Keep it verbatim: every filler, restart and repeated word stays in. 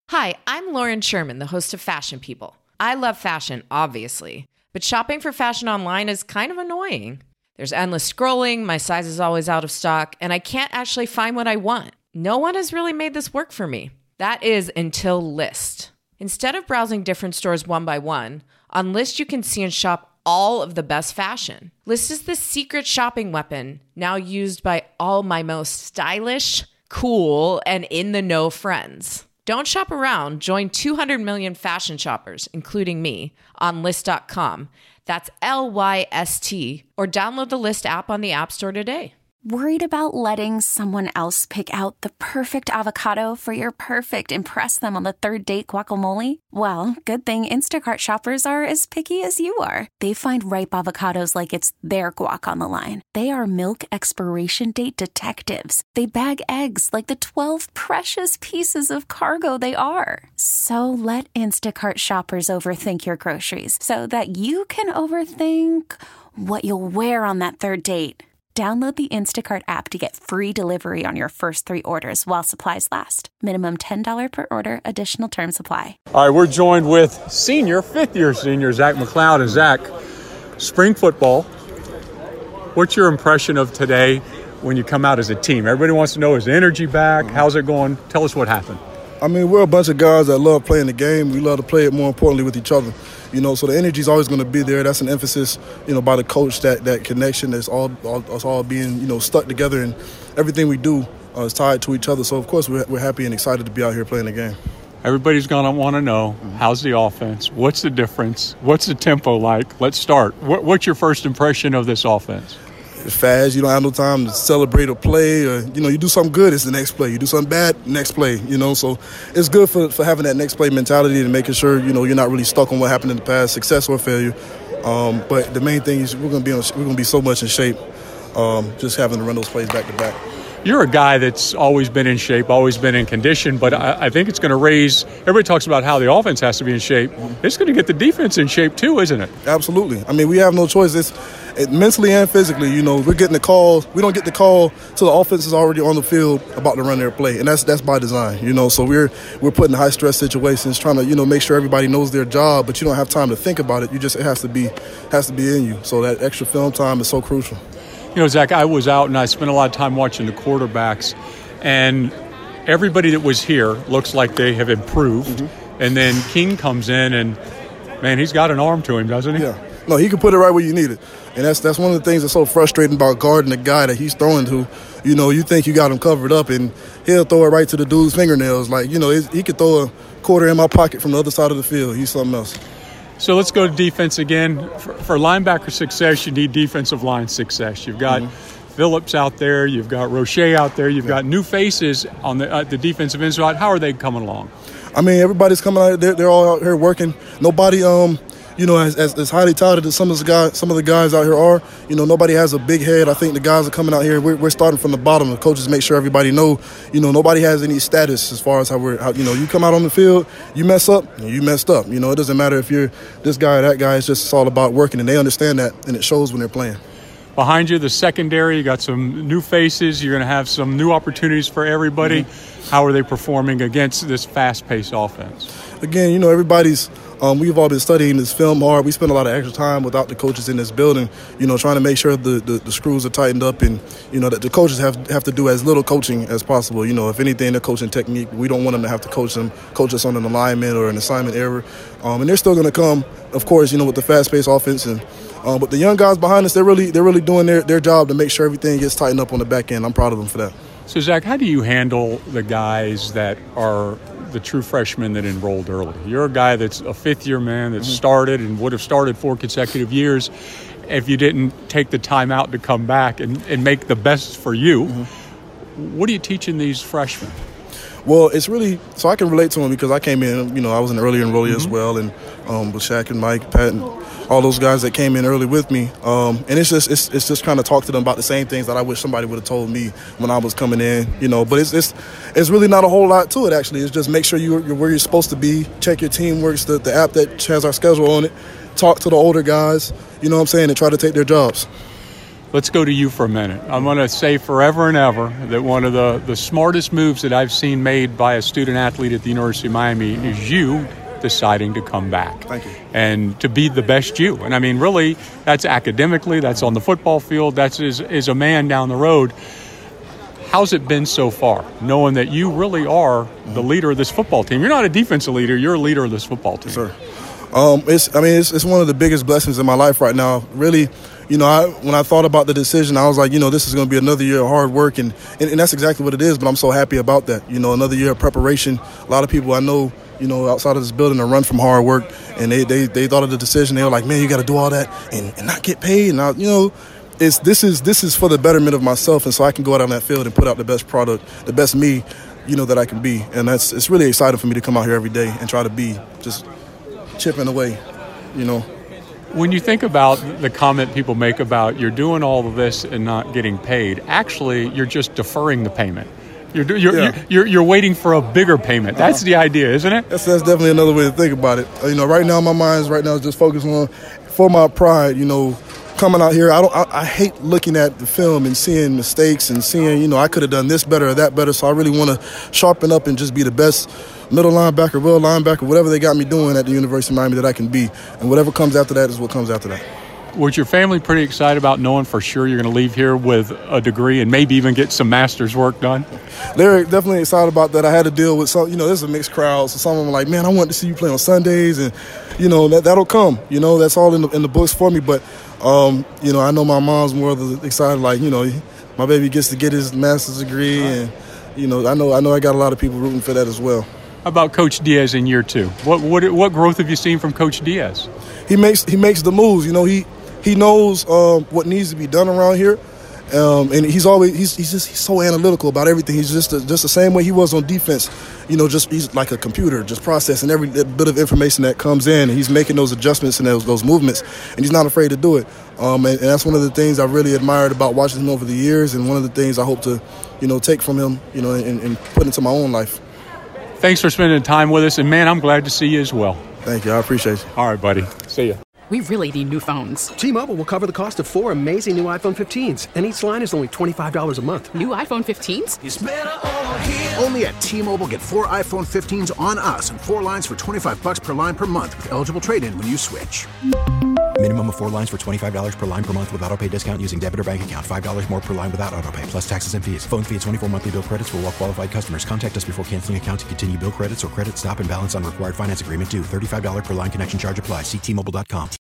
Hi, I'm Lauren Sherman, the host of Fashion People. I love fashion, obviously, but shopping for fashion online is kind of annoying. There's endless scrolling, my size is always out of stock, and I can't actually find what I want. No one has really made this work for me. That is until Lyst. Instead of browsing different stores one by one, on Lyst you can see and shop all of the best fashion. Lyst is the secret shopping weapon, now used by all my most stylish, cool, and in-the-know friends. Don't shop around. Join two hundred million fashion shoppers, including me, on Lyst dot com. That's L Y S T. Or download the Lyst app on the App Store today. Worried about letting someone else pick out the perfect avocado for your perfect impress them on the third date guacamole? Well, good thing Instacart shoppers are as picky as you are. They find ripe avocados like it's their guac on the line. They are milk expiration date detectives. They bag eggs like the twelve precious pieces of cargo they are. So let Instacart shoppers overthink your groceries so that you can overthink what you'll wear on that third date. Download the Instacart app to get free delivery on your first three orders while supplies last. Minimum ten dollars per order. Additional terms apply. All right, we're joined with senior, fifth-year senior, Zach McLeod. And Zach, spring football, what's your impression of today when you come out as a team? Everybody wants to know, is the energy back? How's it going? Tell us what happened. I mean, we're a bunch of guys that love playing the game. We love to play it, more importantly, with each other. You know, so the energy is always going to be there. That's an emphasis, you know, by the coach, that that connection that's all, all us all being, you know, stuck together, and everything we do uh, is tied to each other. So, of course, we're, we're happy and excited to be out here playing the game. Everybody's going to want to know, how's the offense? What's the difference? What's the tempo like? Let's start. What, what's your first impression of this offense? It's fast. You don't have no time to celebrate or play. Or, you know, you do something good, it's the next play. You do something bad, next play. You know, so it's good for, for having that next play mentality and making sure, you know, you're not really stuck on what happened in the past, success or failure. Um, but the main thing is we're going to be on, we're going to be so much in shape, um, just having to run those plays back to back. You're a guy that's always been in shape, always been in condition, but I, I think it's going to raise – everybody talks about how the offense has to be in shape. It's going to get the defense in shape too, isn't it? Absolutely. I mean, we have no choice. It's it, mentally and physically, you know, we're getting the call. We don't get the call till the offense is already on the field about to run their play, and that's that's by design, you know. So we're we're putting high-stress situations, trying to, you know, make sure everybody knows their job, but you don't have time to think about it. You just – it has to be has to be in you. So that extra film time is so crucial. You know, Zach, I was out and I spent a lot of time watching the quarterbacks, and everybody that was here looks like they have improved. Mm-hmm. And then King comes in and, man, he's got an arm to him, doesn't he? Yeah. No, he can put it right where you need it. And that's that's one of the things that's so frustrating about guarding the guy that he's throwing to. You know, you think you got him covered up, and he'll throw it right to the dude's fingernails. Like, you know, he could throw a quarter in my pocket from the other side of the field. He's something else. So let's go to defense again. For, for linebacker success, you need defensive line success. You've got mm-hmm. Phillips out there. You've got Roche out there. You've yeah. got new faces on the uh, the defensive end side. How are they coming along? I mean, everybody's coming out. They're, they're all out here working. Nobody, um, you know, as, as, as highly touted as some of the guys, some of the guys out here are. You know, nobody has a big head. I think the guys are coming out here. We're, we're starting from the bottom. The coaches make sure everybody know. You know, nobody has any status as far as how we're. How, you know, you come out on the field, you mess up, you messed up. You know, it doesn't matter if you're this guy or that guy. It's just it's all about working, and they understand that, and it shows when they're playing. Behind you, the secondary, you got some new faces. You're going to have some new opportunities for everybody. Mm-hmm. How are they performing against this fast-paced offense? Again, you know, everybody's um, – we've all been studying this film hard. We spend a lot of extra time without the coaches in this building, you know, trying to make sure the, the, the screws are tightened up, and, you know, that the coaches have have to do as little coaching as possible. You know, if anything, the coaching technique, we don't want them to have to coach them, coach us on an alignment or an assignment error. Um, and they're still going to come, of course, you know, with the fast-paced offense. And uh, but the young guys behind us, they're really they're really doing their, their job to make sure everything gets tightened up on the back end. I'm proud of them for that. So, Zach, how do you handle the guys that are the true freshmen that enrolled early? You're a guy that's a fifth-year man that mm-hmm. started and would have started four consecutive years if you didn't take the time out to come back and, and make the best for you. Mm-hmm. What are you teaching these freshmen? Well, it's really – so I can relate to them because I came in, you know, I was an early enrollee mm-hmm. as well, and um, with Shaq and Mike, Pat, and all those guys that came in early with me. Um, and it's just it's, it's just kind of talk to them about the same things that I wish somebody would have told me when I was coming in, you know. But it's it's, it's really not a whole lot to it, actually. It's just make sure you're, you're where you're supposed to be, check your team works, the, the app that has our schedule on it, talk to the older guys, you know what I'm saying, and try to take their jobs. let's go to you for a minute. I'm going to say forever and ever that one of the, the smartest moves that I've seen made by a student athlete at the University of Miami is you deciding to come back. Thank you. And to be the best you. And I mean, really, that's academically, that's on the football field, that's as, as a man down the road. How's it been so far, knowing that you really are the leader of this football team? You're not a defensive leader, you're a leader of this football team. Sir. Um, it's, I mean, it's, it's one of the biggest blessings in my life right now. Really, you know, I, when I thought about the decision, I was like, you know, this is going to be another year of hard work, and, and, and that's exactly what it is, but I'm so happy about that. You know, another year of preparation. A lot of people I know, you know, outside of this building are run from hard work, and they, they, they thought of the decision. They were like, man, you got to do all that and, and not get paid. And, I, you know, it's this is this is for the betterment of myself, and so I can go out on that field and put out the best product, the best me, you know, that I can be. And that's it's really exciting for me to come out here every day and try to be just chipping away, you know. When you think about the comment people make about you're doing all of this and not getting paid, actually you're just deferring the payment. You're you're yeah. you're, you're waiting for a bigger payment. That's uh-huh. the idea, isn't it? That's that's definitely another way to think about it. You know, right now my mind is right now is just focused on for my pride. You know, coming out here, I don't. I, I hate looking at the film and seeing mistakes and seeing, you know, I could have done this better or that better. So I really want to sharpen up and just be the best middle linebacker, will linebacker, whatever they got me doing at the University of Miami that I can be. And whatever comes after that is what comes after that. Was your family pretty excited about knowing for sure you're going to leave here with a degree and maybe even get some master's work done? They're definitely excited about that. I had to deal with some, you know, this is a mixed crowd. So some of them were like, man, I want to see you play on Sundays. And, you know, that, that'll come. You know, that's all in the, in the books for me. But, um, you know, I know my mom's more of the excited, like, you know, my baby gets to get his master's degree. And, you know, I know I know I got a lot of people rooting for that as well. How about Coach Diaz in year two? What what what growth have you seen from Coach Diaz? He makes he makes the moves. You know, he he knows um, what needs to be done around here, um, and he's always he's he's just he's so analytical about everything. He's just a, just the same way he was on defense. You know, just he's like a computer, just processing every bit of information that comes in. And he's making those adjustments and those those movements, and he's not afraid to do it. Um, and, and that's one of the things I really admired about watching him over the years, and one of the things I hope to, you know, take from him, you know, and, and put into my own life. Thanks for spending time with us, and, man, I'm glad to see you as well. Thank you. I appreciate you. All right, buddy. See ya. We really need new phones. T-Mobile will cover the cost of four amazing new iPhone fifteens, and each line is only twenty-five dollars a month. New iPhone fifteens? It's better over here. Only at T-Mobile, get four iPhone fifteens on us and four lines for twenty-five dollars per line per month with eligible trade-in when you switch. Minimum of four lines for twenty-five dollars per line per month with autopay discount using debit or bank account. five dollars more per line without autopay, plus taxes and fees. Phone fee at twenty-four monthly bill credits for well-qualified customers. Contact us before canceling account to continue bill credits or credit stop and balance on required finance agreement due. thirty-five dollars per line connection charge applies. See T Mobile dot com.